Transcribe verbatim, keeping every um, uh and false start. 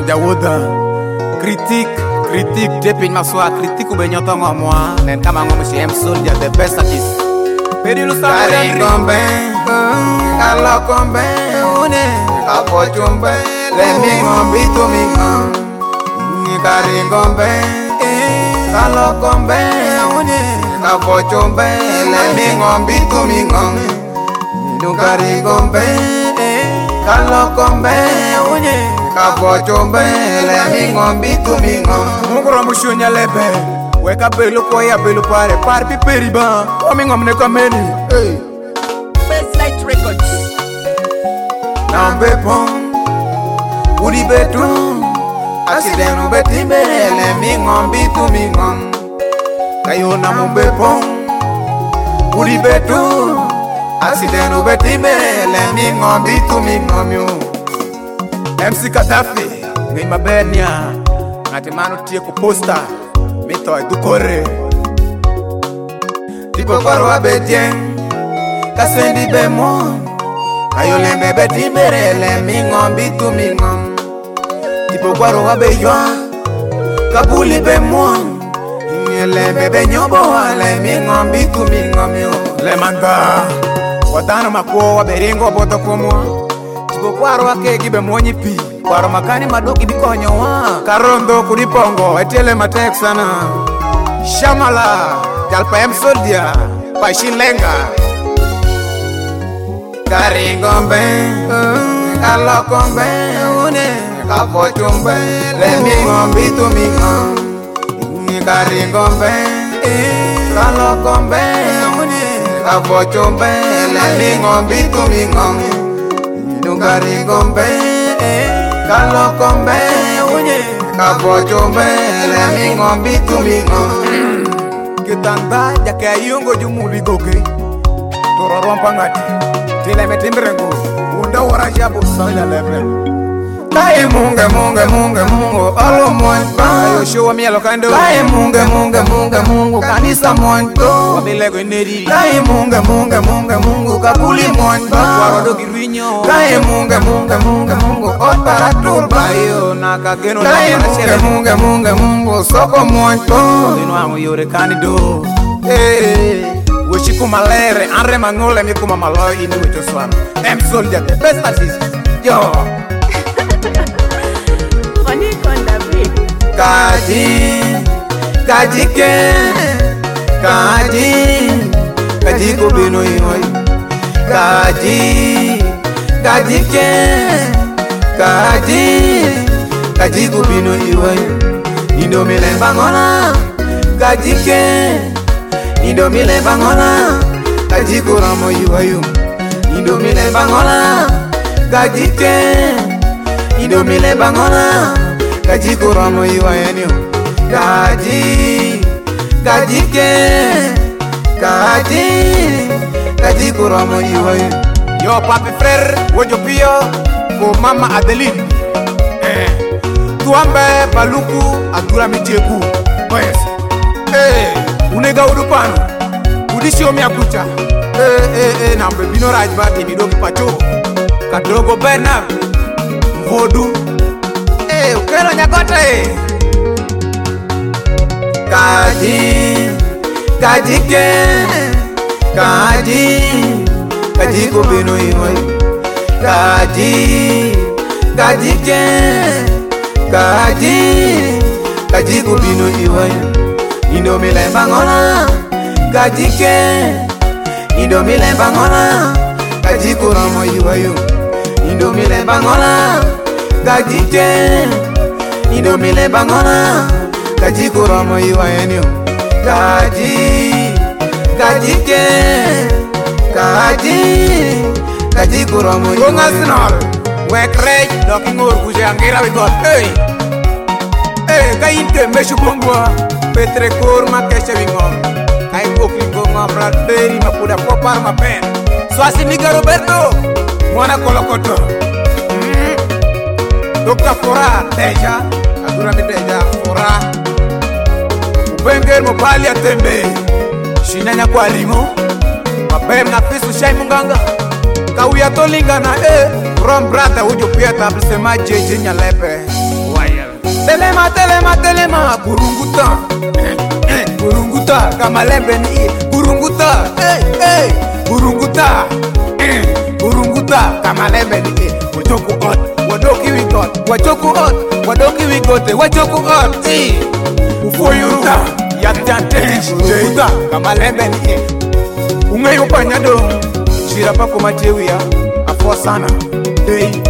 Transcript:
jawuda critique critique taping maswa critique ube nyoto ngomwa nen kama ngomo si M Soldier the best artist pedi lu sa ngombe kala kombe une kapo chumbe le mi ngombi tu mi ngom kari ngombe kala kombe une kapo chumbe le mi ngombi tu mi ngom kari ngombe kala kombe une kapo chumbe le mi ngombi tu mi ngom mukro mushunya lebe weka belu ko ya belu pare par pi periba o mi ngom ne kameni hey Best Light Records nambe pon uri betu accident ube timbele mi ngombi tu mi ngom kayo na mbe pon uri betu accident ube timbele mi ngombi tu mi ngom yo M C Kadafi ngai mabenia ngati manu tie ko posta mito edukore tipo kwaro abedien kasendi bemo ayo lembe betimbele mi ngombi tu mi ngom tipo kwaro abeyo kabuli bemo lembe benyobo ale mi ngombi tu mi ngom yo le manda watana mako waberingo boto komo tipo kwaro akegi be monyi pi kwaro makani madoki bikonyo wa karondo kunipongo etele matek sana shamala jalpa M Soldier pashilenga kari ngombe kala kombe une kapo chumbe le mi ngombi tu mi ngom kari ngombe kala kombe une kapo chumbe le mi ngombi tu mi ngom kari ngombe kala kombe une kapo chumbe le mi ngombi tu mi ngom kitanda jake ayungo jumuli goge toro rompa ngati tile metimrengo unda wara jabo sala lebre kai munge munge munge mungu alo monta yo show mi alo kando kai munge munge munge mungu kanisa monto wabilego neri kai munge munge munge mungu kabuli monta waro girwinyo kai munge munge munge mungu otara turba yo nakageno na munge munge munge mungu soko monto ino amo yore kanido eh Woshiku malere, anre mangole mi kuma maloi inu wecho swan M Soldier, the best artist yo Funny Konda B Kaji, kaji ke Kaji, kaji kubino inoi Kaji, kaji ke Kaji, kaji kubino inoi Indo milemba ngona Kaji ke Indo mile bangona kaji kuramo yuwayu Indo mile bangona kaji ke Indo mile bangona kaji kuramo yuwayu Kaji kaji ke Kaji kaji kuramo yuwayu Yo papi frère wojo pio ko mama Adeline eh tuambe baluku adura mijeku boys eh unega udupano udisho miakucha eh eh eh nambe bino rajba timido kipacho kadogo Bernard vodu eh ukero nyakota eh kaji kaji ke kaji kaji ko bino inoi kaji kaji ke kaji kaji ko bino inoi Indo milemba ngona kaji ke Indo milemba ngona kaji kuramo yuwayu Indo milemba ngona kaji ke Indo milemba ngona kaji kuramo yuwayu Kaji kaji ke Kaji kaji kuramo yuwayu Ngasnal wekrej doki ngor kuje angira wigot hey hey kainte meshu bongwa Petre kurma kesha wingom kai kokli gonga bradberi mapuda popar mapen swasi niga Roberto mwana kolokoto mm. Doctor Fora deja adura mi deja Fora ubenger mo pali atembe shinanya kwa limo mapem na fisu shai munganga kawia tolinga na eh from brata ujo pia tabsema jeje nyalepe Telema telema telema burunguta burunguta kama lembe ni burunguta hey hey burunguta burunguta kama lembe ni wajoku hot wadoki we got wajoku hot wadoki we got wajoku hot eh ufoyuruka yaktante burunguta kama lembe ni ungeyo panyado shira pako matewia afo sana hey